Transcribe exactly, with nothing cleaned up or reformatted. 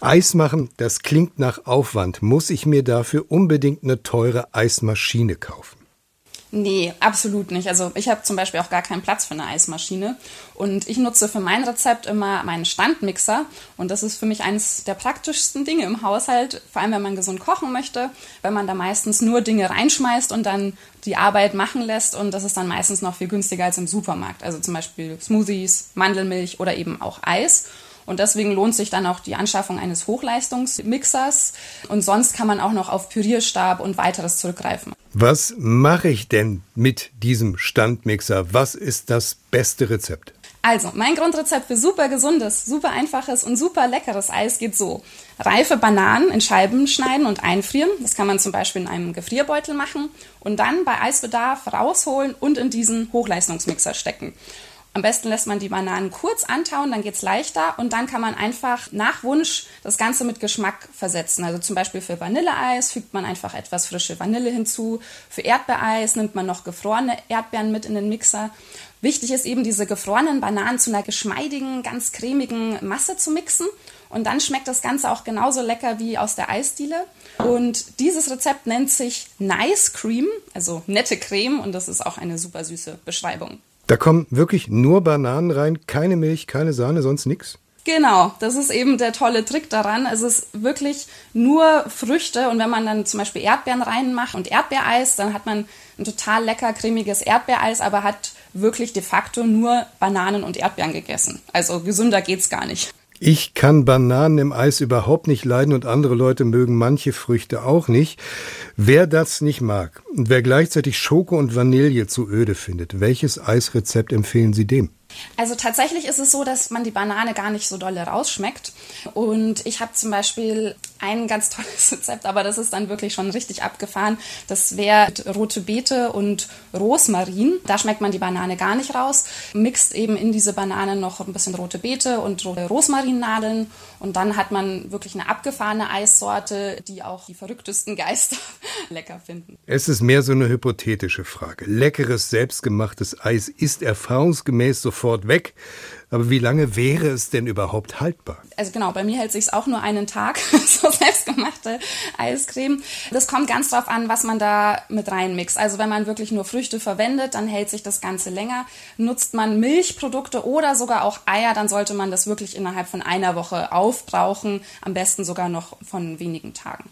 Eis machen, das klingt nach Aufwand. Muss ich mir dafür unbedingt eine teure Eismaschine kaufen? Nee, absolut nicht. Also ich habe zum Beispiel auch gar keinen Platz für eine Eismaschine und ich nutze für mein Rezept immer meinen Standmixer und das ist für mich eines der praktischsten Dinge im Haushalt, vor allem wenn man gesund kochen möchte, weil man da meistens nur Dinge reinschmeißt und dann die Arbeit machen lässt und das ist dann meistens noch viel günstiger als im Supermarkt. Also zum Beispiel Smoothies, Mandelmilch oder eben auch Eis. Und deswegen lohnt sich dann auch die Anschaffung eines Hochleistungsmixers. Und sonst kann man auch noch auf Pürierstab und weiteres zurückgreifen. Was mache ich denn mit diesem Standmixer? Was ist das beste Rezept? Also, mein Grundrezept für super gesundes, super einfaches und super leckeres Eis geht so. Reife Bananen in Scheiben schneiden und einfrieren. Das kann man zum Beispiel in einem Gefrierbeutel machen. Und dann bei Eisbedarf rausholen und in diesen Hochleistungsmixer stecken. Am besten lässt man die Bananen kurz antauen, dann geht's leichter und dann kann man einfach nach Wunsch das Ganze mit Geschmack versetzen. Also zum Beispiel für Vanilleeis fügt man einfach etwas frische Vanille hinzu. Für Erdbeereis nimmt man noch gefrorene Erdbeeren mit in den Mixer. Wichtig ist eben, diese gefrorenen Bananen zu einer geschmeidigen, ganz cremigen Masse zu mixen. Und dann schmeckt das Ganze auch genauso lecker wie aus der Eisdiele. Und dieses Rezept nennt sich Nice Cream, also nette Creme. Und das ist auch eine super süße Beschreibung. Da kommen wirklich nur Bananen rein, keine Milch, keine Sahne, sonst nichts? Genau, das ist eben der tolle Trick daran. Es ist wirklich nur Früchte und wenn man dann zum Beispiel Erdbeeren reinmacht und Erdbeereis, dann hat man ein total lecker cremiges Erdbeereis, aber hat wirklich de facto nur Bananen und Erdbeeren gegessen. Also gesünder geht's gar nicht. Ich kann Bananen im Eis überhaupt nicht leiden und andere Leute mögen manche Früchte auch nicht. Wer das nicht mag und wer gleichzeitig Schoko und Vanille zu öde findet, welches Eisrezept empfehlen Sie dem? Also tatsächlich ist es so, dass man die Banane gar nicht so dolle rausschmeckt. Und ich habe zum Beispiel ein ganz tolles Rezept, aber das ist dann wirklich schon richtig abgefahren. Das wäre rote Beete und Rosmarin. Da schmeckt man die Banane gar nicht raus. Mixt eben in diese Banane noch ein bisschen rote Beete und Rosmarinnadeln. Und dann hat man wirklich eine abgefahrene Eissorte, die auch die verrücktesten Geister lecker finden. Es ist mehr so eine hypothetische Frage. Leckeres, selbstgemachtes Eis ist erfahrungsgemäß sofort weg. Aber wie lange wäre es denn überhaupt haltbar? Also genau, bei mir hält sich's auch nur einen Tag, so selbstgemachte Eiscreme. Das kommt ganz drauf an, was man da mit reinmixt. Also wenn man wirklich nur Früchte verwendet, dann hält sich das Ganze länger. Nutzt man Milchprodukte oder sogar auch Eier, dann sollte man das wirklich innerhalb von einer Woche aufbrauchen. Am besten sogar noch von wenigen Tagen.